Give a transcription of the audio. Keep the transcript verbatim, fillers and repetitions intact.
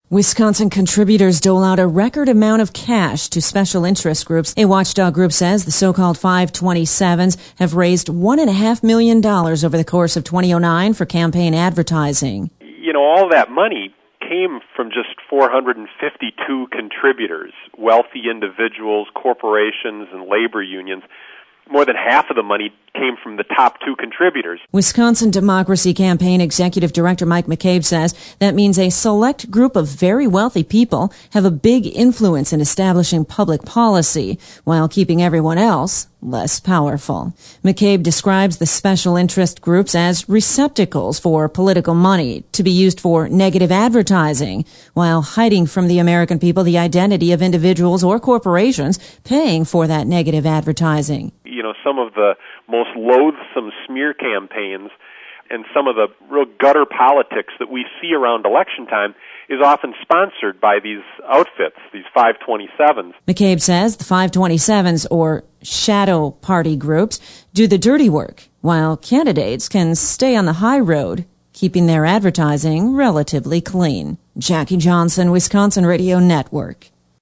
Wisconsin contributors dole out a record amount of cash to special interest groups. A watchdog group says the so-called five twenty-sevens have raised one and a half million dollars over the course of twenty oh nine for campaign advertising. You know, all that money came from just four hundred fifty-two contributors, wealthy individuals, corporations, and labor unions. More than half of the money came from the top two contributors. Wisconsin Democracy Campaign Executive Director Mike McCabe says that means a select group of very wealthy people have a big influence in establishing public policy while keeping everyone else less powerful. McCabe describes the special interest groups as receptacles for political money to be used for negative advertising, while hiding from the American people the identity of individuals or corporations paying for that negative advertising. You know, some of the most loathsome smear campaigns and some of the real gutter politics that we see around election time is often sponsored by these outfits, these five twenty-sevens. McCabe says the five twenty-sevens, or shadow party groups, do the dirty work, while candidates can stay on the high road, keeping their advertising relatively clean. Jackie Johnson, Wisconsin Radio Network.